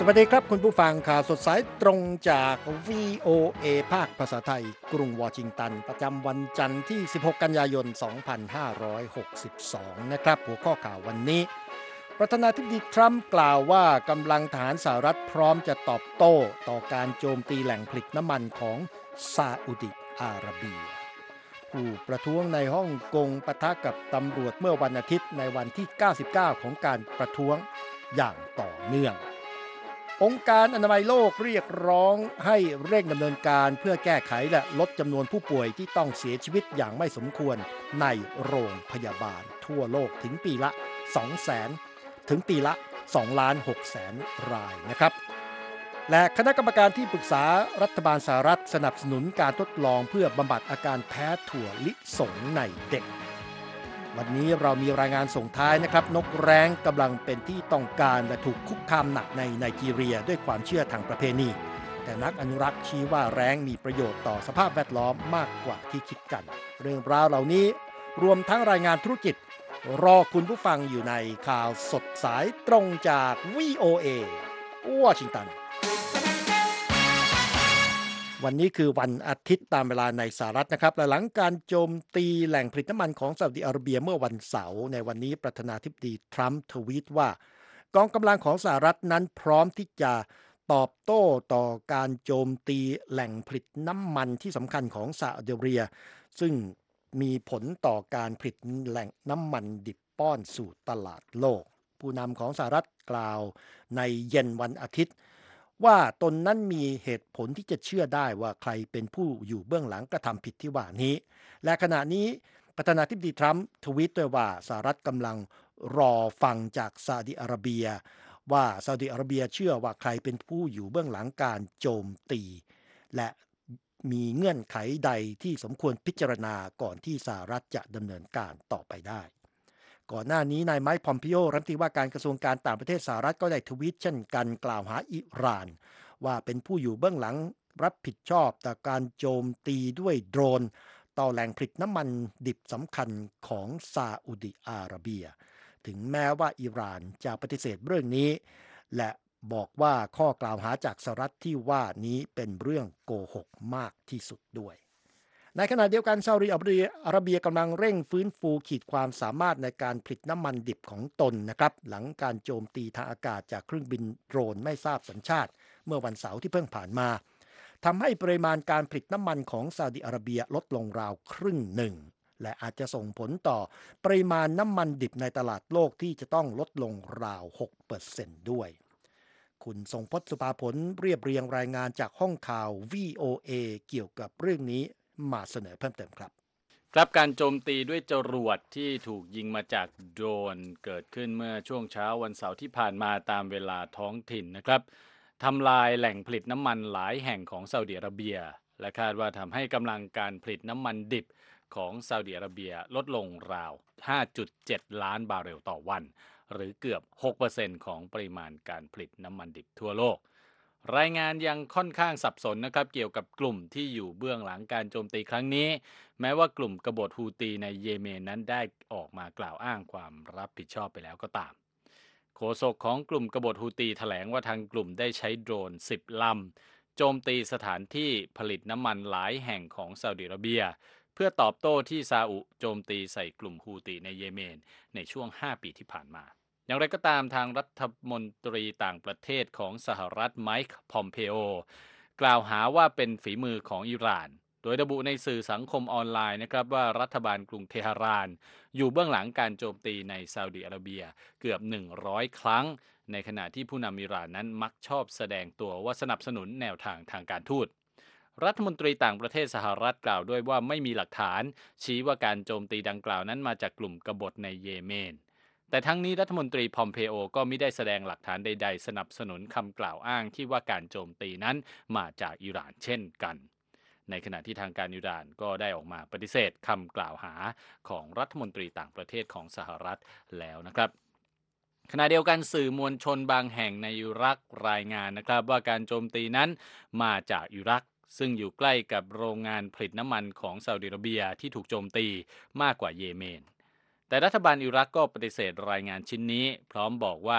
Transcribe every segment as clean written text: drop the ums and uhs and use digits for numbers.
วัสดีครับคุณผู้ฟังข่าวสดสายตรงจาก VOA ภาคภาษาไทยกรุงวอชิงตันประจำวันจันทร์ที่ 16 กันยายน 2562 นะครับหัวข้อข่าววันนี้ประธานาธิบดีทรัมป์กล่าวว่ากำลังทหารสหรัฐพร้อมจะตอบโต้ต่อการโจมตีแหล่งผลิตน้ำมันของซาอุดิอาระเบียผู้ประท้วงในฮ่องกงปะทะกับตำรวจเมื่อวันอาทิตย์ในวันที่ 99 ของการประท้วงอย่างต่อเนื่อง องค์การอนามัยโลกเรียกร้องให้เร่งดำเนินการเพื่อแก้ไขและลดจำนวนผู้ป่วยที่ต้องเสียชีวิตอย่างไม่สมควรในโรงพยาบาลทั่วโลกถึงปีละ 200,000 ถึงปีละ 2,600,000 รายนะครับและคณะกรรมการที่ปรึกษารัฐบาลสหรัฐสนับสนุนการทดลองเพื่อบำบัดอาการแพ้ถั่วลิสงในเด็กวันนี้เรามีรายงานส่งท้ายนะครับนกแร้งกำลังเป็นที่ต้องการและถูกคุกคามหนักในไนจีเรียด้วยความเชื่อทางประเพณีแต่นักอนุรักษ์ชี้ว่าแร้งมีประโยชน์ต่อสภาพแวดล้อมมากกว่าที่คิดกันเรื่องราวเหล่านี้รวมทั้งรายงานธุรกิจรอคุณผู้ฟังอยู่ในข่าวสดสายตรงจาก VOA วอชิงตันวันนี้คือวันอาทิตย์ตามเวลาในสหรัฐนะครับและหลังการโจมตีแหล่งผลิตน้ำมันของซาอุดิอาระเบียเมื่อวันเสาร์ในวันนี้ประธานาธิบดีทรัมป์ทวีตว่ากองกำลังของสหรัฐนั้นพร้อมที่จะตอบโต้ต่อการโจมตีแหล่งผลิตน้ำมันที่สำคัญของซาอุดิอาระเบียซึ่งมีผลต่อการผลิตแหล่งน้ำมันดิบป้อนสู่ตลาดโลกผู้นำของสหรัฐกล่าวในเย็นวันอาทิตย์ว่าตนนั้นมีเหตุผลที่จะเชื่อได้ว่าใครเป็นผู้อยู่เบื้องหลังกระทำผิดที่ว่านี้และขณะนี้ประธานาธิบดีทรัมป์ทวีตด้วยว่าสหรัฐกำลังรอฟังจากซาอุดิอาระเบียว่าซาอุดิอาระเบียเชื่อว่าใครเป็นผู้อยู่เบื้องหลังการโจมตีและมีเงื่อนไขใดที่สมควรพิจารณาก่อนที่สหรัฐจะดำเนินการต่อไปได้ก่อนหน้านี้นายไมค์ พอมปิโอรัฐมนตรีว่าการกระทรวงการต่างประเทศสหรัฐก็ได้ทวีตเช่นกันกล่าวหาอิหร่านว่าเป็นผู้อยู่เบื้องหลังรับผิดชอบต่อการโจมตีด้วยโดรนต่อแหล่งผลิตน้ำมันดิบสำคัญของซาอุดิอาระเบียถึงแม้ว่าอิหร่านจะปฏิเสธเรื่องนี้และบอกว่าข้อกล่าวหาจากสหรัฐที่ว่านี้เป็นเรื่องโกหกมากที่สุดด้วยในขณะเดียวกันซาอุดิอาระเบียกำลังเร่งฟื้นฟูขีดความสามารถในการผลิตน้ำมันดิบของตนนะครับหลังการโจมตีทางอากาศจากเครื่องบินโดรนไม่ทราบสัญชาติเมื่อวันเสาร์ที่เพิ่งผ่านมาทำให้ปริมาณการผลิตน้ำมันของซาอุดิอาระเบียลดลงราวครึ่งหนึ่งและอาจจะส่งผลต่อปริมาณน้ำมันดิบในตลาดโลกที่จะต้องลดลงราว 6% ด้วยคุณทรงพจน์ สุภาผลเรียบเรียงรายงานจากห้องข่าว VOA เกี่ยวกับเรื่องนี้มาเสนอเพิ่มเติมครับครับการโจมตีด้วยจรวดที่ถูกยิงมาจากโดรนเกิดขึ้นเมื่อช่วงเช้าวันเสาร์ที่ผ่านมาตามเวลาท้องถิ่นนะครับทำลายแหล่งผลิตน้ำมันหลายแห่งของซาอุดิอาระเบียและคาดว่าทำให้กำลังการผลิตน้ำมันดิบของซาอุดิอาระเบียลดลงราว 5.7 ล้านบาร์เรลต่อวันหรือเกือบ 6% ของปริมาณการผลิตน้ำมันดิบทั่วโลกรายงานยังค่อนข้างสับสนนะครับเกี่ยวกับกลุ่มที่อยู่เบื้องหลังการโจมตีครั้งนี้แม้ว่ากลุ่มกบฏฮูตีในเยเมนนั้นได้ออกมากล่าวอ้างความรับผิดชอบไปแล้วก็ตามโฆษกของกลุ่มกบฏฮูตีแถลงว่าทางกลุ่มได้ใช้โดรน10 ลำโจมตีสถานที่ผลิตน้ำมันหลายแห่งของซาอุดิอาระเบียเพื่อตอบโต้ที่ซาอุโจมตีใส่กลุ่มฮูตีในเยเมนในช่วง5 ปีที่ผ่านมาอย่างไรก็ตามทางรัฐมนตรีต่างประเทศของสหรัฐไมค์ พอมเพโอกล่าวหาว่าเป็นฝีมือของอิหร่านโดยระบุในสื่อสังคมออนไลน์นะครับว่ารัฐบาลกรุงเทหะรานอยู่เบื้องหลังการโจมตีในซาอุดิอาระเบียเกือบ100 ครั้งในขณะที่ผู้นำอิหร่านนั้นมักชอบแสดงตัวว่าสนับสนุนแนวทางทางการทูตรัฐมนตรีต่างประเทศสหรัฐกล่าวด้วยว่าไม่มีหลักฐานชี้ว่าการโจมตีดังกล่าวนั้นมาจากกลุ่มกบฏในเยเมนแต่ทั้งนี้รัฐมนตรีพอมเพโอก็ไม่ได้แสดงหลักฐานใดๆสนับสนุนคำกล่าวอ้างที่ว่าการโจมตีนั้นมาจากอิหร่านเช่นกันในขณะที่ทางการอิหร่านก็ได้ออกมาปฏิเสธคำกล่าวหาของรัฐมนตรีต่างประเทศของสหรัฐแล้วนะครับขณะเดียวกันสื่อมวลชนบางแห่งในอิรักรายงานนะครับว่าการโจมตีนั้นมาจากอิรักซึ่งอยู่ใกล้กับโรงงานผลิตน้ำมันของซาอุดิอาระเบียที่ถูกโจมตีมากกว่าเยเมนแต่รัฐบาลอิรักก็ปฏิเสธรายงานชิ้นนี้พร้อมบอกว่า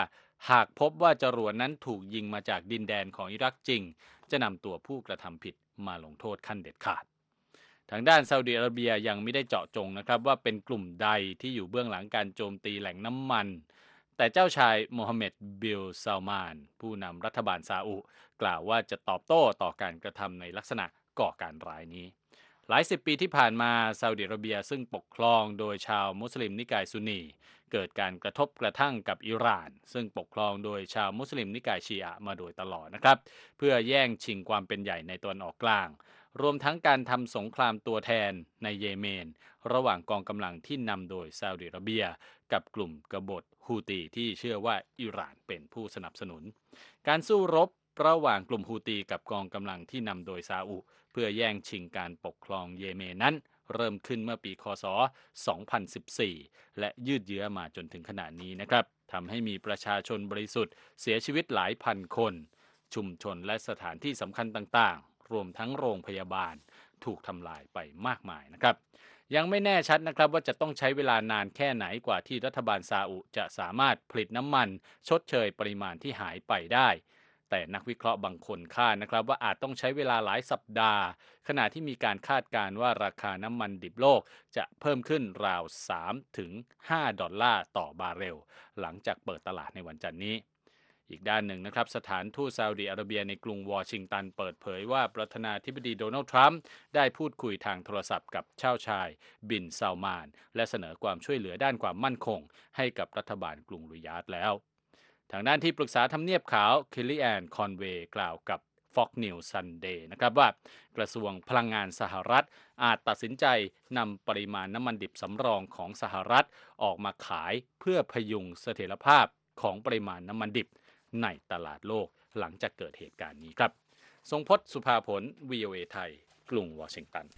หากพบว่าจรวดนั้นถูกยิงมาจากดินแดนของอิรักจริงจะนำตัวผู้กระทำผิดมาลงโทษขั้นเด็ดขาดทางด้านซาอุดิอาระเบียยังไม่ได้เจาะจงนะครับว่าเป็นกลุ่มใดที่อยู่เบื้องหลังการโจมตีแหล่งน้ำมันแต่เจ้าชายโมฮัมเหม็ดบิลซาลมานผู้นำรัฐบาลซาอุกล่าวว่าจะตอบโต้ต่อการกระทำในลักษณะก่อการร้ายนี้หลายสิบปีที่ผ่านมาซาอุดิอาระเบียซึ่งปกครองโดยชาวมุสลิมนิกายซุนนีเกิดการกระทบกระทั่งกับอิหร่านซึ่งปกครองโดยชาวมุสลิมนิกายชีอะห์มาโดยตลอดนะครับเพื่อแย่งชิงความเป็นใหญ่ในตะวันออกกลางรวมทั้งการทำสงครามตัวแทนในเยเมนระหว่างกองกำลังที่นำโดยซาอุดิอาระเบียกับกลุ่มกบฏฮูตีที่เชื่อว่าอิหร่านเป็นผู้สนับสนุนการสู้รบระหว่างกลุ่มฮูตีกับกองกำลังที่นำโดยซาอุเพื่อแย่งชิงการปกครองเยเมนนั้นเริ่มขึ้นเมื่อปีคศ 2014 และยืดเยื้อมาจนถึงขณะนี้นะครับทำให้มีประชาชนบริสุทธิ์เสียชีวิตหลายพันคนชุมชนและสถานที่สำคัญต่างๆรวมทั้งโรงพยาบาลถูกทำลายไปมากมายนะครับยังไม่แน่ชัดนะครับว่าจะต้องใช้เวลานานแค่ไหนกว่าที่รัฐบาลซาอุจะสามารถผลิตน้ำมันชดเชยปริมาณที่หายไปได้แต่นักวิเคราะห์บางคนคาดนะครับว่าอาจต้องใช้เวลาหลายสัปดาห์ขณะที่มีการคาดการณ์ว่าราคาน้ำมันดิบโลกจะเพิ่มขึ้นราว3 ถึง 5 ดอลลาร์ต่อบาร์เรลหลังจากเปิดตลาดในวันจันทร์นี้อีกด้านหนึ่งนะครับสถานทูตซาอุดิอาระเบียในกรุงวอชิงตันเปิดเผยว่าประธานาธิบดีโดนัลด์ทรัมป์ได้พูดคุยทางโทรศัพท์กับเจ้าชายบินซาลมานและเสนอความช่วยเหลือด้านความมั่นคงให้กับรัฐบาลกรุงริยาดแล้วทางด้านที่ปรึกษาทำเนียบขาวคิลลี่แอนคอนเวย์กล่าวกับ Fox News Sunday นะครับว่ากระทรวงพลังงานสหรัฐอาจตัดสินใจนำปริมาณน้ำมันดิบสำรองของสหรัฐออกมาขายเพื่อพยุงเสถียรภาพของปริมาณน้ำมันดิบในตลาดโลกหลังจากเกิดเหตุการณ์นี้ครับทรงพจน์สุภาผล VOA ไทยกรุงวอชิงตัน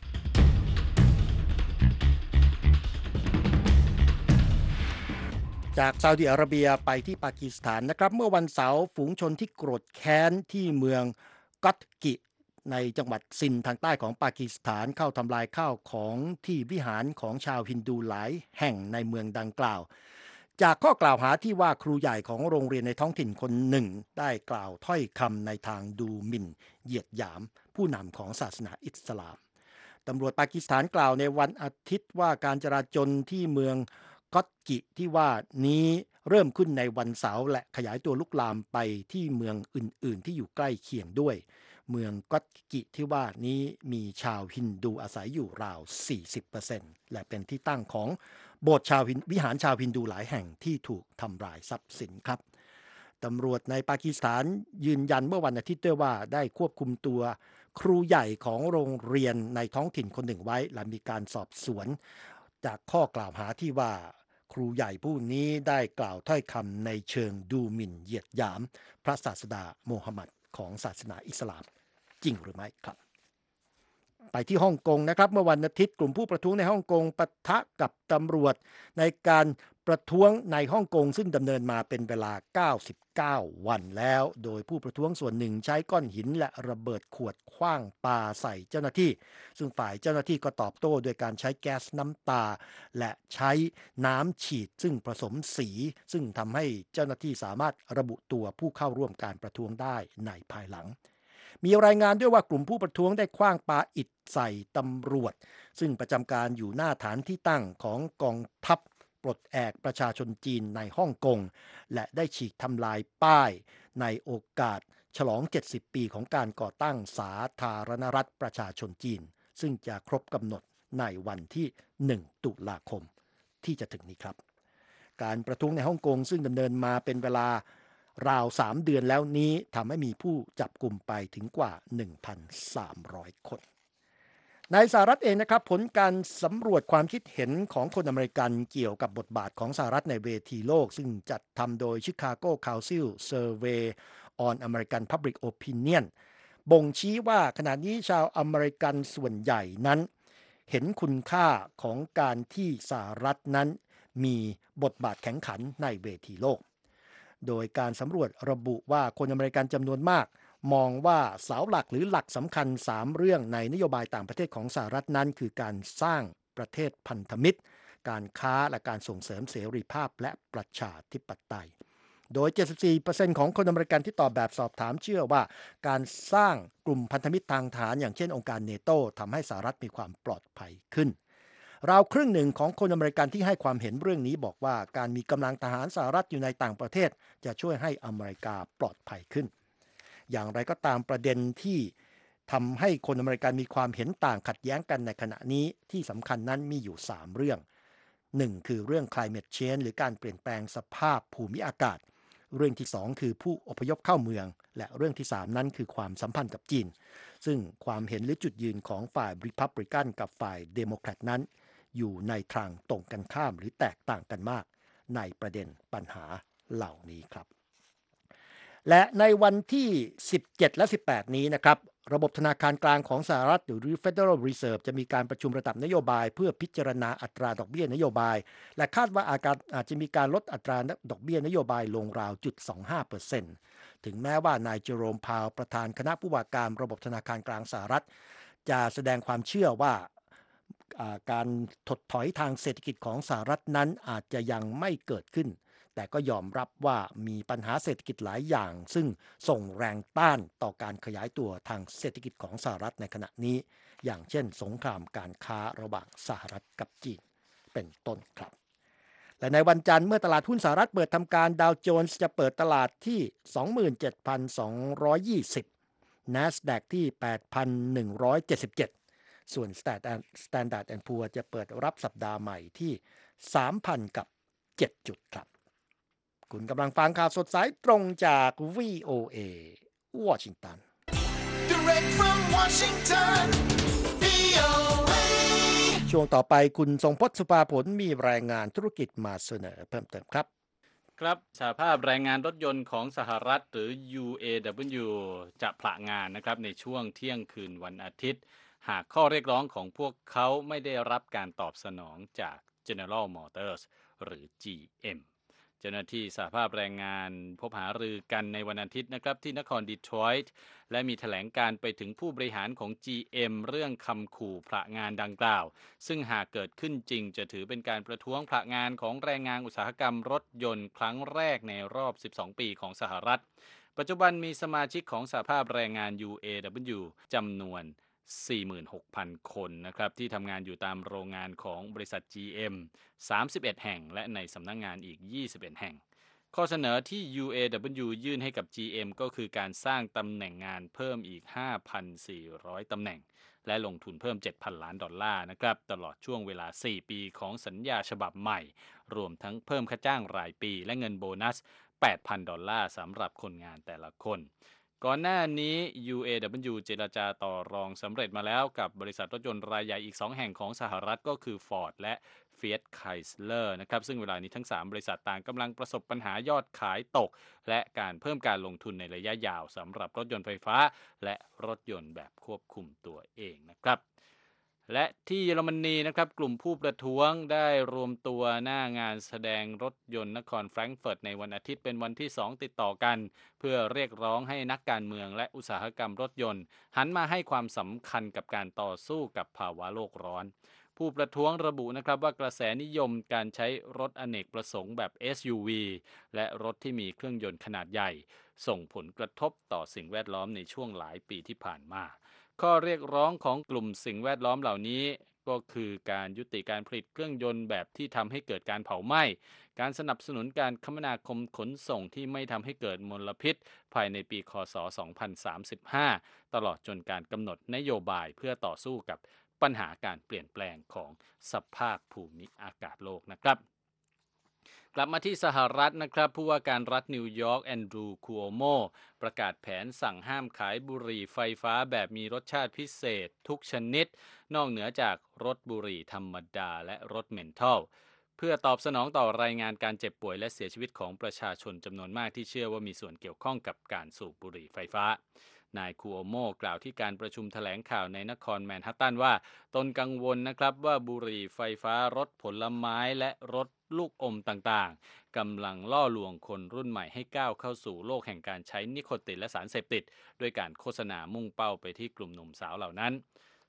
จากซาอุดิอาระเบียไปที่ปากีสถานนะครับเมื่อวันเสาร์ฝูงชนที่โกรธแค้นที่เมืองกัตกิในจังหวัดซินทางใต้ของปากีสถานเข้าทำลายข้าวของที่วิหารของชาวฮินดูหลายแห่งในเมืองดังกล่าวจากข้อกล่าวหาที่ว่าครูใหญ่ของโรงเรียนในท้องถิ่นคนหนึ่งได้กล่าวถ้อยคำในทางดูหมิ่นเหยียดหยามผู้นำของศาสนาอิสลามตำรวจปากีสถานกล่าวในวันอาทิตย์ว่าการจราจรที่เมืองก็ตกิที่ว่านี้เริ่มขึ้นในวันเสาร์และขยายตัวลุกลามไปที่เมืองอื่นๆที่อยู่ใกล้เคียงด้วยเมืองก็ตกิที่ว่านี้มีชาวฮินดูอาศัยอยู่ราว 40% และเป็นที่ตั้งของโบสถ์วิหารชาวฮินดูหลายแห่งที่ถูกทำลายทรัพย์สินครับตำรวจในปากีสถานยืนยันเมื่อวันอาทิตย์ด้วยว่าได้ควบคุมตัวครูใหญ่ของโรงเรียนในท้องถิ่นคนหนึ่งไว้หลังมีการสอบสวนจากข้อกล่าวหาที่ว่าครูใหญ่ผู้นี้ได้กล่าวถ้อยคำในเชิงดูหมิ่นเหยียดหยามพระศาสดาโมฮัมหมัดของศาสนาอิสลามจริงหรือไม่ครับไปที่ฮ่องกงนะครับเมื่อวันอาทิตย์กลุ่มผู้ประท้วงในฮ่องกงปะทะกับตำรวจในการประท้วงในฮ่องกงซึ่งดำเนินมาเป็นเวลา99 วันแล้วโดยผู้ประท้วงส่วนหนึ่งใช้ก้อนหินและระเบิดขวดขว้างปาใส่เจ้าหน้าที่ซึ่งฝ่ายเจ้าหน้าที่ก็ตอบโต้โดยการใช้แก๊สน้ำตาและใช้น้ำฉีดซึ่งผสมสีซึ่งทำให้เจ้าหน้าที่สามารถระบุตัวผู้เข้าร่วมการประท้วงได้ในภายหลังมีรายงานด้วยว่ากลุ่มผู้ประท้วงได้ขว้างปาอิฐใส่ตำรวจซึ่งประจำการอยู่หน้าฐานที่ตั้งของกองทัพปลดแอกประชาชนจีนในฮ่องกงและได้ฉีกทำลายป้ายในโอกาสฉลอง70 ปีของการก่อตั้งสาธารณรัฐประชาชนจีนซึ่งจะครบกำหนดในวันที่1 ตุลาคมที่จะถึงนี้ครับการประท้วงในฮ่องกงซึ่งดำเนินมาเป็นเวลาราว3 เดือนแล้วนี้ทำให้มีผู้จับกลุ่มไปถึงกว่า 1,300 คนในสหรัฐเองนะครับผลการสำรวจความคิดเห็นของคนอเมริกันเกี่ยวกับบทบาทของสหรัฐในเวทีโลกซึ่งจัดทำโดย Chicago Council Survey on American Public Opinion บ่งชี้ว่าขณะนี้ชาวอเมริกันส่วนใหญ่นั้นเห็นคุณค่าของการที่สหรัฐนั้นมีบทบาทแข็งขันในเวทีโลกโดยการสำรวจระบุว่าคนอเมริกันจำนวนมากมองว่าเสาหลักหรือหลักสำคัญ3 เรื่องในนโยบายต่างประเทศของสหรัฐนั้นคือการสร้างประเทศพันธมิตรการค้าและการส่งเสริมเสรีภาพและประชาธิปไตยโดย 74% ของคนอเมริกันที่ตอบแบบสอบถามเชื่อว่าการสร้างกลุ่มพันธมิตรทางทหารอย่างเช่นองค์การเนโตทำให้สหรัฐมีความปลอดภัยขึ้นราวครึ่งหนึ่งของคนอเมริกันที่ให้ความเห็นเรื่องนี้บอกว่าการมีกำลังทหารสหรัฐอยู่ในต่างประเทศจะช่วยให้อเมริกาปลอดภัยขึ้นอย่างไรก็ตามประเด็นที่ทำให้คนอเมริกันมีความเห็นต่างขัดแย้งกันในขณะนี้ที่สำคัญนั้นมีอยู่3เรื่อง1คือเรื่อง climate change หรือการเปลี่ยนแปลงสภาพภูมิอากาศเรื่องที่2คือผู้อพยพเข้าเมืองและเรื่องที่3นั้นคือความสัมพันธ์กับจีนซึ่งความเห็นหรือจุดยืนของฝ่าย Republican กับฝ่าย Democrat นั้นอยู่ในทางตรงกันข้ามหรือแตกต่างกันมากในประเด็นปัญหาเหล่านี้ครับและในวันที่17และ18นี้นะครับระบบธนาคารกลางของสหรัฐหรือ Federal Reserve จะมีการประชุมระดับนโยบายเพื่อพิจารณาอัตราดอกเบี้ยนโยบายและคาดว่าอาจจะมีการลดอัตราดอกเบี้ยนโยบายลงราว 0.25%ถึงแม้ว่านายเจอโรมพาวประธานคณะผู้ว่าการระบบธนาคารกลางสหรัฐจะแสดงความเชื่อว่าการถดถอยทางเศรษฐกิจของสหรัฐนั้นอาจจะยังไม่เกิดขึ้นแต่ก็ยอมรับว่ามีปัญหาเศรษฐกิจหลายอย่างซึ่งส่งแรงต้านต่อการขยายตัวทางเศรษฐกิจของสหรัฐในขณะนี้อย่างเช่นสงครามการค้าระหว่างสหรัฐกับจีนเป็นต้นครับและในวันจันทร์เมื่อตลาดหุ้นสหรัฐเปิดทำการดาวโจนส์จะเปิดตลาดที่ 27,220 NASDAQ ที่ 8,177 ส่วน Standard & Poor's จะเปิดรับสัปดาห์ใหม่ที่ 3,000 กับ7จุดครับคุณกำลังฟังข่าวสดสายตรงจาก VOA วอชิงตัน Direct from Washington, VOA. ช่วงต่อไปคุณทรงพจน์สุภาผลมีรายงานธุรกิจมาเสนอเพิ่มเติมครับครับสหภาพแรงงานรถยนต์ของสหรัฐหรือ UAW จะผละงานนะครับในช่วงเที่ยงคืนวันอาทิตย์หากข้อเรียกร้องของพวกเขาไม่ได้รับการตอบสนองจาก General Motors หรือ GM เจ้าหน้าที่สหภาพแรงงานพบหารือกันในวันอาทิตย์นะครับที่นครดีทรอยต์และมีแถลงการไปถึงผู้บริหารของ GM เรื่องคำขู่ผละงานดังกล่าวซึ่งหากเกิดขึ้นจริงจะถือเป็นการประท้วงผละงานของแรงงานอุตสาหกรรมรถยนต์ครั้งแรกในรอบ 12 ปีของสหรัฐปัจจุบันมีสมาชิกของสหภาพแรงงาน UAW จำนวน 46,000 คนนะครับที่ทำงานอยู่ตามโรงงานของบริษัท GM 31 แห่งและในสำนักงานอีก 21 แห่งข้อเสนอที่ UAW ยื่นให้กับ GM ก็คือการสร้างตำแหน่งงานเพิ่มอีก 5,400 ตำแหน่งและลงทุนเพิ่ม 7,000 ล้านดอลลาร์นะครับตลอดช่วงเวลา 4 ปีของสัญญาฉบับใหม่รวมทั้งเพิ่มค่าจ้างรายปีและเงินโบนัส 8,000 ดอลลาร์สำหรับคนงานแต่ละคนก่อนหน้านี้ UAW เจรจาต่อรองสำเร็จมาแล้วกับบริษัทรถยนต์รายใหญ่อีก 2 แห่งของสหรัฐก็คือ Ford และ Fiat Chrysler นะครับซึ่งเวลานี้ทั้ง 3 บริษัทต่างกำลังประสบปัญหายอดขายตกและการเพิ่มการลงทุนในระยะยาวสำหรับรถยนต์ไฟฟ้าและรถยนต์แบบควบคุมตัวเองนะครับและที่เยอรมนีนะครับกลุ่มผู้ประท้วงได้รวมตัวหน้างานแสดงรถยนต์นครแฟรงก์เฟิร์ตในวันอาทิตย์เป็นวันที่ 2 ติดต่อกันเพื่อเรียกร้องให้นักการเมืองและอุตสาหกรรมรถยนต์หันมาให้ความสำคัญกับการต่อสู้กับภาวะโลกร้อนผู้ประท้วงระบุนะครับว่ากระแสนิยมการใช้รถอเนกประสงค์แบบ SUV และรถที่มีเครื่องยนต์ขนาดใหญ่ส่งผลกระทบต่อสิ่งแวดล้อมในช่วงหลายปีที่ผ่านมาข้อเรียกร้องของกลุ่มสิ่งแวดล้อมเหล่านี้ก็คือการยุติการผลิตเครื่องยนต์แบบที่ทำให้เกิดการเผาไหม้การสนับสนุนการคมนาคมขนส่งที่ไม่ทำให้เกิดมลพิษภายในปีคศ 2035 ตลอดจนการกำหนดนโยบายเพื่อต่อสู้กับปัญหาการเปลี่ยนแปลงของสภาพภูมิอากาศโลกนะครับกลับมาที่สหรัฐนะครับผู้ว่าการรัฐนิวยอร์กแอนดรูว์ คูโอโมประกาศแผนสั่งห้ามขายบุหรี่ไฟฟ้าแบบมีรสชาติพิเศษทุกชนิดนอกเหนือจากรสบุหรี่ธรรมดาและรสเมนทอลเพื่อตอบสนองต่อรายงานการเจ็บป่วยและเสียชีวิตของประชาชนจำนวนมากที่เชื่อว่ามีส่วนเกี่ยวข้องกับการสูบบุหรี่ไฟฟ้านายคูโอโมกล่าวที่การประชุมแถลงข่าวในนครแมนฮัตตันว่าตนกังวลนะครับว่าบุหรี่ไฟฟ้ารสผลไม้และรสลูกอมต่างๆกำลังล่อลวงคนรุ่นใหม่ให้ก้าวเข้าสู่โลกแห่งการใช้นิโคตินและสารเสพติดด้วยการโฆษณามุ่งเป้าไปที่กลุ่มหนุ่มสาวเหล่านั้น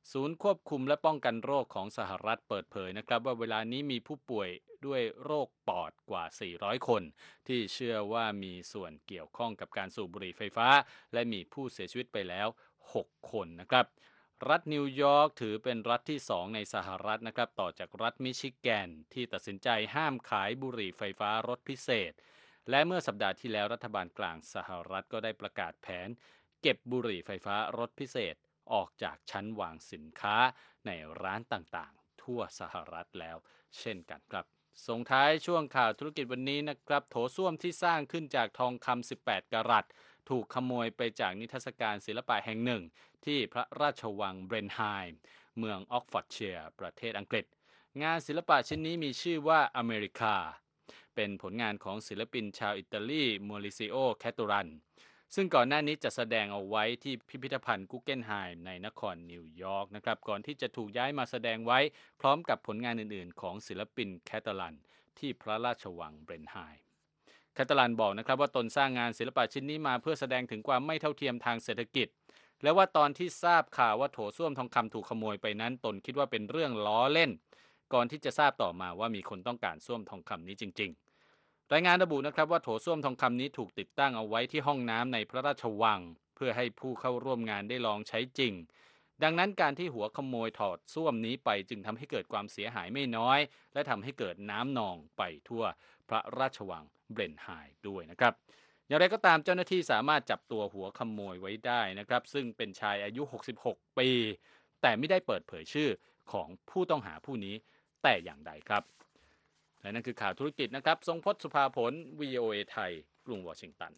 ศูนย์ควบคุมและป้องกันโรคของสหรัฐเปิดเผยนะครับว่าเวลานี้มีผู้ป่วยด้วยโรคปอดกว่า400คนที่เชื่อว่ามีส่วนเกี่ยวข้องกับการสูบบุหรี่ไฟฟ้าและมีผู้เสียชีวิตไปแล้ว6คนนะครับรัฐนิวยอร์กถือเป็นรัฐที่2ในสหรัฐนะครับต่อจากรัฐมิชิแกนที่ตัดสินใจห้ามขายบุหรี่ไฟฟ้ารสพิเศษและเมื่อสัปดาห์ที่แล้วรัฐบาลกลางสหรัฐก็ได้ประกาศแผนเก็บบุหรี่ไฟฟ้ารสพิเศษออกจากชั้นวางสินค้าในร้านต่างๆทั่วสหรัฐแล้วเช่นกันครับส่งท้ายช่วงข่าวธุรกิจวันนี้นะครับโถส้วมที่สร้างขึ้นจากทองคำ18 กะรัตถูกขโมยไปจากนิทรรศการศิลปะแห่งหนึ่งที่พระราชวังเบรนไฮม์เมืองออกฟอร์ดเชียร์ประเทศอังกฤษงานศิลปะชิ้นนี้มีชื่อว่าอเมริกาเป็นผลงานของศิลปินชาวอิตาลีมอริซิโอแคตตูรันซึ่งก่อนหน้านี้จะแสดงเอาไว้ที่พิพิธภัณฑ์กุกเกนไฮม์ในนครนิวยอร์กนะครับก่อนที่จะถูกย้ายมาแสดงไว้พร้อมกับผลงานอื่นๆของศิลปินแคตตูรันที่พระราชวังเบรนไฮม์แคตตูรันบอกนะครับว่าตนสร้างงานศิลปะชิ้นนี้มาเพื่อแสดงถึงความไม่เท่าเทียมทางเศรษฐกิจและว่าตอนที่ทราบข่าวว่าโถส้วมทองคำถูกขโมยไปนั้นตนคิดว่าเป็นเรื่องล้อเล่นก่อนที่จะทราบต่อมาว่ามีคนต้องการส้วมทองคำนี้จริงๆรายงานระบุนะครับว่าโถส้วมทองคำนี้ถูกติดตั้งเอาไว้ที่ห้องน้ำในพระราชวังเพื่อให้ผู้เข้าร่วมงานได้ลองใช้จริงดังนั้นการที่หัวขโมยถอดส้วมนี้ไปจึงทำให้เกิดความเสียหายไม่น้อยและทำให้เกิดน้ำนองไปทั่วพระราชวังเบรนไฮม์ด้วยนะครับอย่างไรก็ตามเจ้าหน้าที่สามารถจับตัวหัวขโมยไว้ได้นะครับซึ่งเป็นชายอายุ66 ปีแต่ไม่ได้เปิดเผยชื่อของผู้ต้องหาผู้นี้แต่อย่างใดครับและนั่นคือข่าวธุรกิจนะครับทรงพจน์สุภาผล VOA ไทยกรุงวอชิงตัน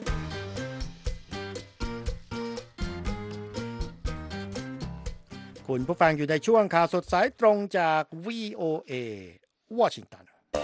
คุณผู้ฟังอยู่ในช่วงข่าวสดสายตรงจาก VOA วอชิงตัน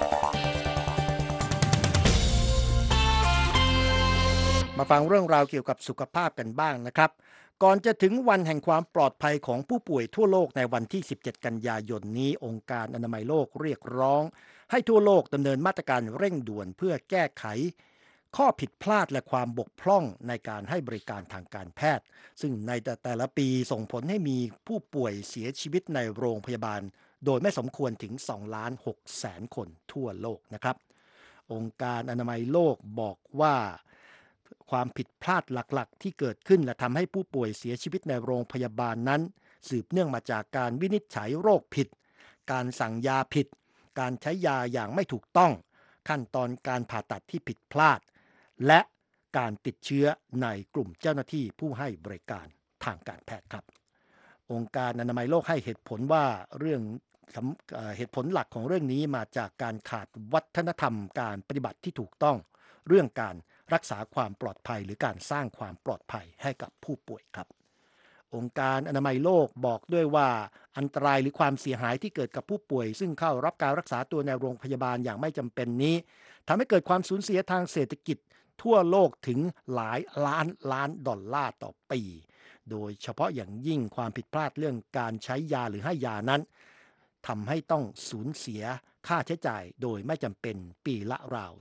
มาฟังเรื่องราวเกี่ยวกับสุขภาพกันบ้างนะครับก่อนจะถึงวันแห่งความปลอดภัยของผู้ป่วยทั่วโลกในวันที่17 กันยายนนี้องค์การอนามัยโลกเรียกร้องให้ทั่วโลกดำเนินมาตรการเร่งด่วนเพื่อแก้ไขข้อผิดพลาดและความบกพร่องในการให้บริการทางการแพทย์ซึ่งในแต่ละปีส่งผลให้มีผู้ป่วยเสียชีวิตในโรงพยาบาลโดยไม่สมควรถึง 2,600,000 คนทั่วโลกนะครับองค์การอนามัยโลกบอกว่าความผิดพลาดหลักๆที่เกิดขึ้นและทำให้ผู้ป่วยเสียชีวิตในโรงพยาบาลนั้นสืบเนื่องมาจากการวินิจฉัยโรคผิดการสั่งยาผิดการใช้ยาอย่างไม่ถูกต้องขั้นตอนการผ่าตัดที่ผิดพลาดและการติดเชื้อในกลุ่มเจ้าหน้าที่ผู้ให้บริการทางการแพทย์ครับองค์การอนามัยโลกให้เหตุผลว่าเหตุผลหลักของเรื่องนี้มาจากการขาดวัฒนธรรมการปฏิบัติที่ถูกต้องเรื่องการรักษาความปลอดภัยหรือการสร้างความปลอดภัยให้กับผู้ป่วยครับองค์การอนามัยโลกบอกด้วยว่าอันตรายหรือความเสียหายที่เกิดกับผู้ป่วยซึ่งเข้ารับการรักษาตัวในโรงพยาบาลอย่างไม่จำเป็นนี้ทำให้เกิดความสูญเสียทางเศรษฐกิจทั่วโลกถึงหลายล้านดอลลาร์ต่อปีโดยเฉพาะอย่างยิ่งความผิดพลาดเรื่องการใช้ยาหรือให้ยานั้นทำให้ต้องสูญเสียค่าใช้จ่ายโดยไม่จำเป็นปีละราว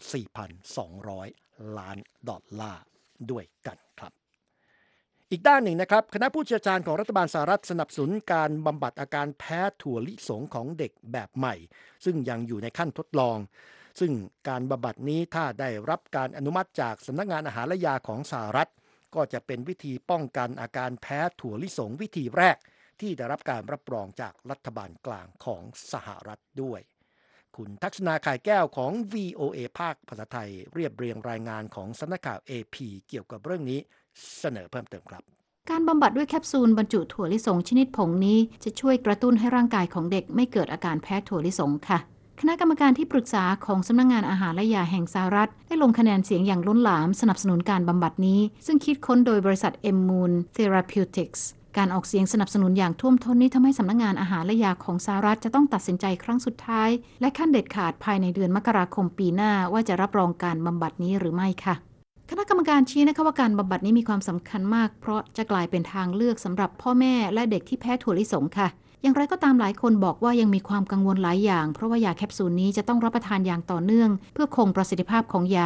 4,200 ล้านดอลลาร์ด้วยกันครับอีกด้านหนึ่งนะครับคณะผู้เชี่ยวชาญของรัฐบาลสหรัฐสนับสนุนการบำบัดอาการแพ้ถั่วลิสงของเด็กแบบใหม่ซึ่งยังอยู่ในขั้นทดลองซึ่งการบำบัดนี้ถ้าได้รับการอนุมัติจากสำนักงานอาหารและยาของสหรัฐก็จะเป็นวิธีป้องกันอาการแพ้ถั่วลิสงวิธีแรกที่ได้รับการรับรองจากรัฐบาลกลางของสหรัฐด้วยคุณทักษณา ข่ายแก้วของ VOA ภาคภาษาไทยเรียบเรียงรายงานของสำนักข่าว AP เกี่ยวกับเรื่องนี้เสนอเพิ่มเติมครับการบำบัดด้วยแคปซูลบรรจุถั่วลิสงชนิดผงนี้จะช่วยกระตุ้นให้ร่างกายของเด็กไม่เกิดอาการแพ้ถั่วลิสงค่ะคณะกรรมการที่ปรึกษาของสำนักงานอาหารและยาแห่งสหรัฐได้ลงคะแนนเสียงอย่างล้นหลามสนับสนุนการบำบัดนี้ซึ่งคิดค้นโดยบริษัท Immune Therapeutics การออกเสียงสนับสนุนอย่างท่วมท้นนี้ทำให้สำนักงานอาหารและยาของสหรัฐจะต้องตัดสินใจครั้งสุดท้ายและขั้นเด็ดขาดภายในเดือนมกราคมปีหน้าว่าจะรับรองการบำบัดนี้หรือไม่ค่ะคณะกรรมการชี้นะคะว่าการบำบัดนี้มีความสำคัญมากเพราะจะกลายเป็นทางเลือกสำหรับพ่อแม่และเด็กที่แพ้ถั่วลิสงค่ะอย่างไรก็ตามหลายคนบอกว่ายังมีความกังวลหลายอย่างเพราะว่ายาแคปซูลนี้จะต้องรับประทานอย่างต่อเนื่องเพื่อคงประสิทธิภาพของยา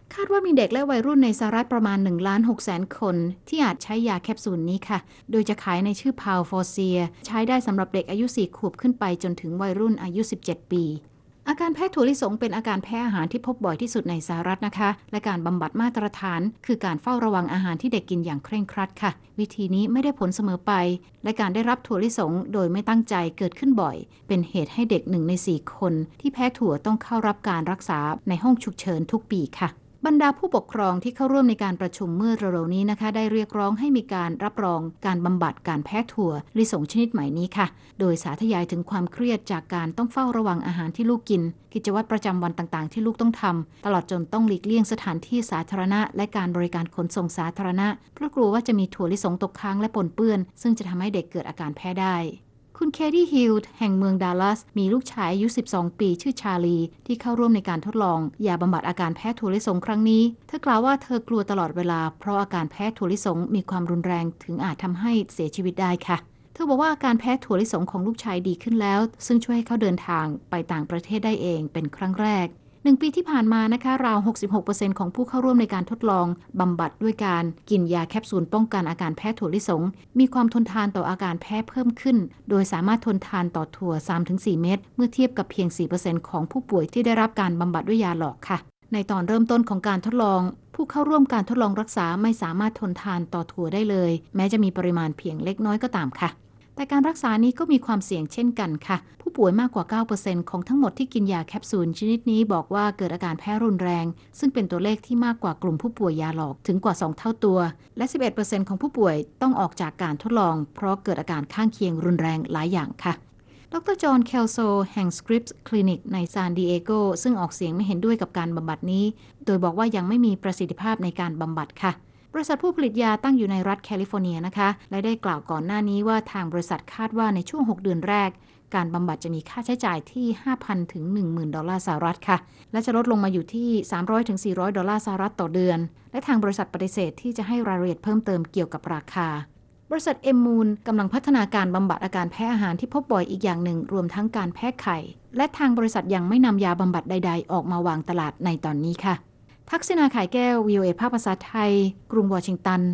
คาดว่ามีเด็กและวัยรุ่นในสหรัฐประมาณ 1,600,000 คนที่อาจใช้ยาแคปซูลนี้ค่ะโดยจะขายในชื่อ Palforzia ใช้ได้สำหรับเด็กอายุ 4 ขวบขึ้นไปจนถึงวัยรุ่นอายุ 17 ปีอาการแพ้ถั่วลิสงเป็นอาการแพ้อาหารที่พบบ่อยที่สุดในสหรัฐนะคะและการบำบัดมาตรฐานคือการเฝ้าระวังอาหารที่เด็กกินอย่างเคร่งครัดค่ะวิธีนี้ไม่ได้ผลเสมอไปและการได้รับถั่วลิสงโดยไม่ตั้งใจเกิดขึ้นบ่อยเป็นเหตุให้เด็ก1 ใน 4 คนที่แพ้ถั่วต้องเข้ารับการรักษาในห้องฉุกเฉินทุกปีค่ะบรรดาผู้ปกครองที่เข้าร่วมในการประชุมเมื่อเร็วๆนี้นะคะได้เรียกร้องให้มีการรับรองการบำบัดการแพ้ถั่วลิสงชนิดใหม่นี้ค่ะโดยสาธยายถึงความเครียดจากการต้องเฝ้าระวังอาหารที่ลูกกินกิจวัตรประจำวันต่างๆที่ลูกต้องทำตลอดจนต้องหลีกเลี่ยงสถานที่สาธารณะและการบริการขนส่งสาธารณะเพราะกลัวว่าจะมีถั่วลิสงตกค้างและปนเปื้อนซึ่งจะทำให้เด็กเกิดอาการแพ้ได้คุณเคที่ฮิลด์แห่งเมืองดัลลัสมีลูกชายอายุ 12 ปีชื่อชาลีที่เข้าร่วมในการทดลองยาบำบัดอาการแพ้ถั่วลิสงครั้งนี้เธอกล่าวว่าเธอกลัวตลอดเวลาเพราะอาการแพ้ถั่วลิสงมีความรุนแรงถึงอาจทำให้เสียชีวิตได้ค่ะเธอบอกว่าอาการแพ้ถั่วลิสงของลูกชายดีขึ้นแล้วซึ่งช่วยให้เขาเดินทางไปต่างประเทศได้เองเป็นครั้งแรก1 ปีที่ผ่านมานะคะราว 66% ของผู้เข้าร่วมในการทดลองบำบัดด้วยการกินยาแคปซูลป้องกันอาการแพ้ถั่วลิสงมีความทนทานต่ออาการแพ้เพิ่มขึ้นโดยสามารถทนทานต่อถั่ว 3-4 เม็ดเมื่อเทียบกับเพียง 4% ของผู้ป่วยที่ได้รับการบำบัดด้วยยาหลอกค่ะในตอนเริ่มต้นของการทดลองผู้เข้าร่วมการทดลองรักษาไม่สามารถทนทานต่อถั่วได้เลยแม้จะมีปริมาณเพียงเล็กน้อยก็ตามค่ะแต่การรักษานี้ก็มีความเสี่ยงเช่นกันค่ะผู้ป่วยมากกว่า 9% ของทั้งหมดที่กินยาแคปซูลชนิดนี้บอกว่าเกิดอาการแพ้รุนแรงซึ่งเป็นตัวเลขที่มากกว่ากลุ่มผู้ป่วยยาหลอกถึงกว่า 2 เท่าตัวและ 11% ของผู้ป่วยต้องออกจากการทดลองเพราะเกิดอาการข้างเคียงรุนแรงหลายอย่างค่ะดร.จอห์น เคลโซแห่ง Scripps Clinic ในซานดิเอโกซึ่งออกเสียงไม่เห็นด้วยกับการบำบัดนี้โดยบอกว่ายังไม่มีประสิทธิภาพในการบำบัดค่ะบริษัทผู้ผลิตยาตั้งอยู่ในรัฐแคลิฟอร์เนียนะคะและได้กล่าวก่อนหน้านี้ว่าทางบริษัทคาดว่าในช่วง6 เดือนแรกการบำบัดจะมีค่าใช้จ่ายที่ 5,000 ถึง 10,000 ดอลลาร์สหรัฐค่ะและจะลดลงมาอยู่ที่ 300 ถึง 400 ดอลลาร์สหรัฐต่อเดือนและทางบริษัทปฏิเสธที่จะให้รายละเอียดเพิ่มเติมเกี่ยวกับราคาบริษัทเอ็มมูนกำลังพัฒนาการบำบัดอาการแพ้อาหารที่พบบ่อยอีกอย่างหนึ่งรวมทั้งการแพ้ไข่และทางบริษัทยังไม่นำยาบำบัดใดๆออกมาวางตลาดในตอนนี้ค่ะทักษิณา ข่ายแก้ว VOA ภาคภาษาไทยกรุงวอชิงตัน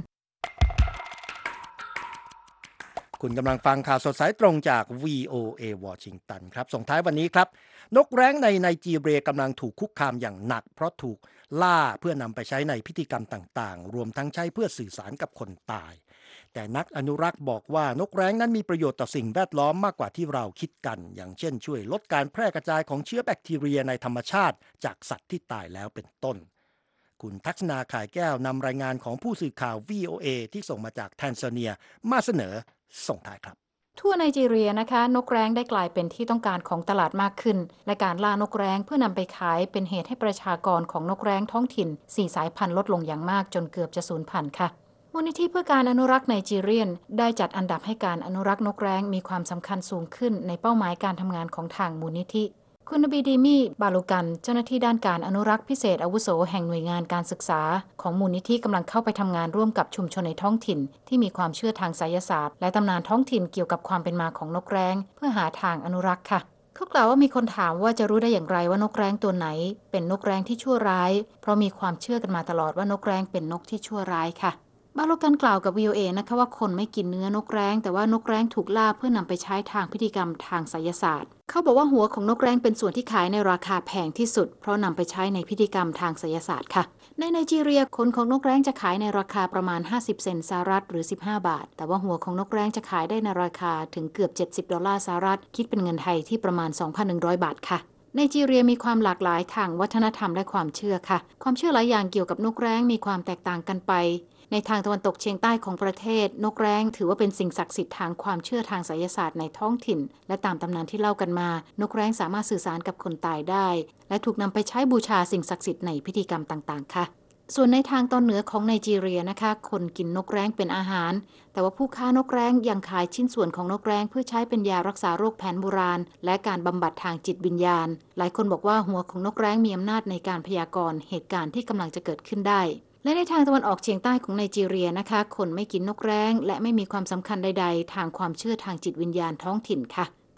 คุณกำลังฟังข่าวสดสายตรงจาก VOA วอชิงตันครับส่งท้ายวันนี้ครับนกแร้งในไนจีเรียกำลังถูกคุกคามอย่างหนักเพราะถูกล่าเพื่อนำไปใช้ในพิธีกรรมต่างๆรวมทั้งใช้เพื่อสื่อสารกับคนตายแต่นักอนุรักษ์บอกว่านกแร้งนั้นมีประโยชน์ต่อสิ่งแวดล้อมมากกว่าที่เราคิดกันอย่างเช่นช่วยลดการแพร่กระจายของเชื้อแบคทีเรียในธรรมชาติจากสัตว์ที่ตายแล้วเป็นต้นคุณทักษณา ข่ายแก้วนำรายงานของผู้สื่อข่าว VOA ที่ส่งมาจากแทนซาเนียมาเสนอส่งท้ายครับทั่วไนจีเรียนะคะนกแร้งได้กลายเป็นที่ต้องการของตลาดมากขึ้นและการล่านกแร้งเพื่อนำไปขายเป็นเหตุให้ประชากรของนกแร้งท้องถิ่น4 สายพันธุ์ลดลงอย่างมากจนเกือบจะสูญพันธุ์ค่ะมูลนิธิเพื่อการอนุรักษ์ไนจีเรียนได้จัดอันดับให้การอนุรักษ์นกแร้งมีความสำคัญสูงขึ้นในเป้าหมายการทำงานของทางมูลนิธิคุณนบีดีมีบาลูกันเจ้าหน้าที่ด้านการอนุรักษ์พิเศษอาวุโสแห่งหน่วยงานการศึกษาของมูลนิธิกำลังเข้าไปทำงานร่วมกับชุมชนในท้องถิ่นที่มีความเชื่อทางไสยศาสตร์และตำนานท้องถิ่นเกี่ยวกับความเป็นมาของนกแร้งเพื่อหาทางอนุรักษ์ค่ะเขากล่าวว่ามีคนถามว่าจะรู้ได้อย่างไรว่านกแร้งตัวไหนเป็นนกแร้งที่ชั่วร้ายเพราะมีความเชื่อกันมาตลอดว่านกแร้งเป็นนกที่ชั่วร้ายค่ะบาโลกันกล่าวกับ VOA นะคะว่าคนไม่กินเนื้อนกแร้งแต่ว่านกแร้งถูกล่าเพื่อนำไปใช้ทางพิธีกรรมทางไสยศาสตร์เขาบอกว่าหัวของนกแร้งเป็นส่วนที่ขายในราคาแพงที่สุดเพราะนำไปใช้ในพิธีกรรมทางไสยศาสตร์ค่ะในไนจีเรียขนของนกแร้งจะขายในราคาประมาณ50 เซนต์สหรัฐหรือ15 บาทแต่ว่าหัวของนกแร้งจะขายได้ในราคาถึงเกือบ70 ดอลลาร์สหรัฐคิดเป็นเงินไทยที่ประมาณ 2,100 บาทค่ะไนจีเรียมีความหลากหลายทางวัฒนธรรมและความเชื่อค่ะความเชื่อหลายอย่างเกี่ยวกับนกแร้งมีความแตกต่างกันไปในทางตะวันตกเฉียงใต้ของประเทศนกแร้งถือว่าเป็นสิ่งศักดิ์สิทธิ์ทางความเชื่อทางไสยศาสตร์ในท้องถิ่นและตามตำนานที่เล่ากันมานกแร้งสามารถสื่อสารกับคนตายได้และถูกนำไปใช้บูชาสิ่งศักดิ์สิทธิ์ในพิธีกรรมต่างๆค่ะส่วนในทางตอนเหนือของไนจีเรียนะคะคนกินนกแร้งเป็นอาหารแต่ว่าผู้ค้านกแร้งยังขายชิ้นส่วนของนกแร้งเพื่อใช้เป็นยารักษาโรคแผนโบราณและการบำบัดทางจิตวิญญาณหลายคนบอกว่าหัวของนกแร้งมีอำนาจในการพยากรณ์เหตุการณ์ที่กำลังจะเกิดขึ้นได้และในทางตะวันออกเฉียงใต้ของไนจีเรียนะคะคนไม่กินนกแร้งและไม่มีความสำคัญใดๆทางความเชื่อทางจิตวิญญาณท้องถิ่นค่ะผ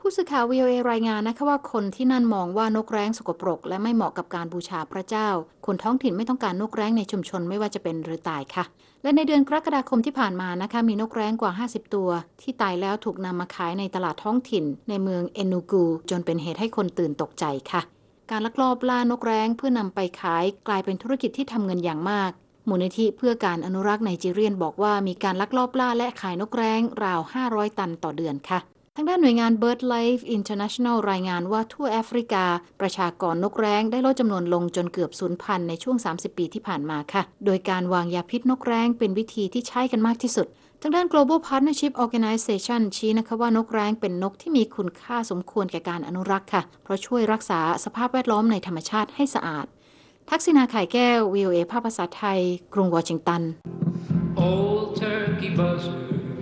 ผู้สื่อข่าว VOA รายงานนะคะว่าคนที่นั่นมองว่านกแร้งสกปรกและไม่เหมาะกับการบูชาพระเจ้าคนท้องถิ่นไม่ต้องการนกแร้งในชุมชนไม่ว่าจะเป็นหรือตายค่ะและในเดือนกรกฎาคมที่ผ่านมานะคะมีนกแร้งกว่า50ตัวที่ตายแล้วถูกนำมาขายในตลาดท้องถิ่นในเมืองเอนูกูจนเป็นเหตุให้คนตื่นตกใจค่ะการลักลอบล่านกแร้งเพื่อนำไปขายกลายเป็นธุรกิจที่ทำเงินอย่างมากมูลนิธิเพื่อการอนุรักษ์ไนจีเรียนบอกว่ามีการลักลอบล่าและขายนกแร้งราว500ตันต่อเดือนค่ะทางด้านหน่วยงาน BirdLife International รายงานว่าทั่วแอฟริกาประชากรนกแร้งได้ลดจำนวนลงจนเกือบสูญพันธุ์ในช่วง30ปีที่ผ่านมาค่ะโดยการวางยาพิษนกแร้งเป็นวิธีที่ใช้กันมากที่สุดทางด้าน Global Partnership Organization ชี้นะคะว่านกแร้งเป็นนกที่มีคุณค่าสมควรแก่การอนุรักษ์ค่ะเพราะช่วยรักษาสภาพแวดล้อมในธรรมชาติให้สะอาดทักษิณา ข่ายแก้ว VOA ภาพภาษาไทยกรุงวอชิงตัน Old turkey buzzard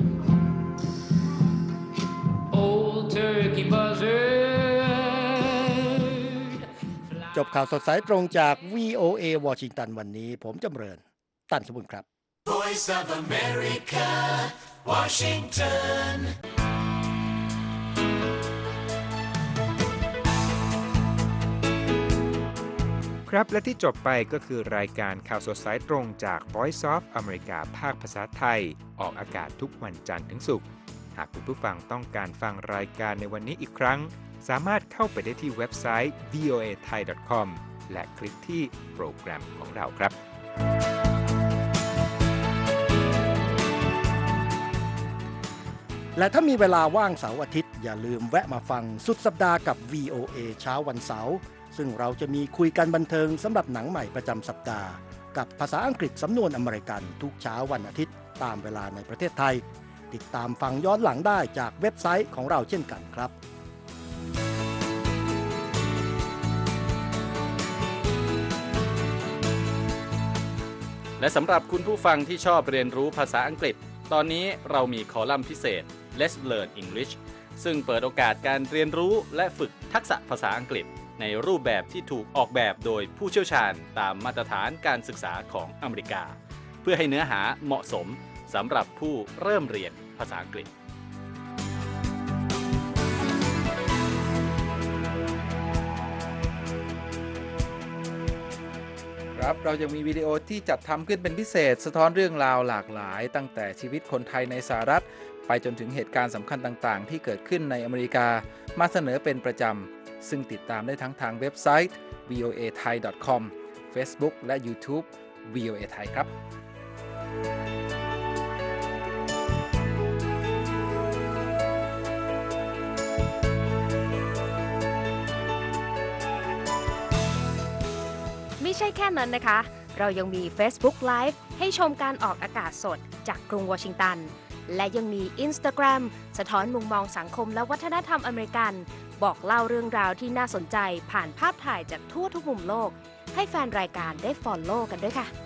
Old turkey buzzard จบข่าวสดสายตรงจาก VOA วอชิงตันวันนี้ผมจำเริญตั้นสมบุญครับ Voice of America, Washington. ครับและที่จบไปก็คือรายการข่าวสดสายตรงจาก Voice of America ภาคภาษาไทยออกอากาศทุกวันจันทร์ถึงศุกร์หากคุณผู้ฟังต้องการฟังรายการในวันนี้อีกครั้งสามารถเข้าไปได้ที่เว็บไซต์ voathai.com และคลิกที่โปรแกรมของเราครับและถ้ามีเวลาว่างเสาร์อาทิตย์อย่าลืมแวะมาฟังสุดสัปดาห์กับ VOA เช้าวันเสาร์ซึ่งเราจะมีคุยกันบันเทิงสำหรับหนังใหม่ประจำสัปดาห์กับภาษาอังกฤษสำนวนอเมริกันทุกเช้าวันอาทิตย์ตามเวลาในประเทศไทยติดตามฟังย้อนหลังได้จากเว็บไซต์ของเราเช่นกันครับและสำหรับคุณผู้ฟังที่ชอบเรียนรู้ภาษาอังกฤษตอนนี้เรามีคอลัมน์พิเศษ Let's Learn English ซึ่งเปิดโอกาสการเรียนรู้และฝึกทักษะภาษาอังกฤษในรูปแบบที่ถูกออกแบบโดยผู้เชี่ยวชาญตามมาตรฐานการศึกษาของอเมริกาเพื่อให้เนื้อหาเหมาะสมสำหรับผู้เริ่มเรียนภาษาอังกฤษครับเรายังมีวิดีโอที่จัดทำขึ้นเป็นพิเศษสะท้อนเรื่องราวหลากหลายตั้งแต่ชีวิตคนไทยในสหรัฐไปจนถึงเหตุการณ์สำคัญต่างๆที่เกิดขึ้นในอเมริกามาเสนอเป็นประจำซึ่งติดตามได้ทั้งทางเว็บไซต์ voathai.com Facebook และ YouTube VOA Thai ครับไม่ใช่แค่นั้นนะคะเรายังมี Facebook Live ให้ชมการออกอากาศสดจากกรุงวอชิงตันและยังมี Instagram สะท้อนมุมมองสังคมและวัฒนธรรมอเมริกันบอกเล่าเรื่องราวที่น่าสนใจผ่านภาพถ่ายจากทั่วทุกมุมโลกให้แฟนรายการได้ follow กันด้วยค่ะ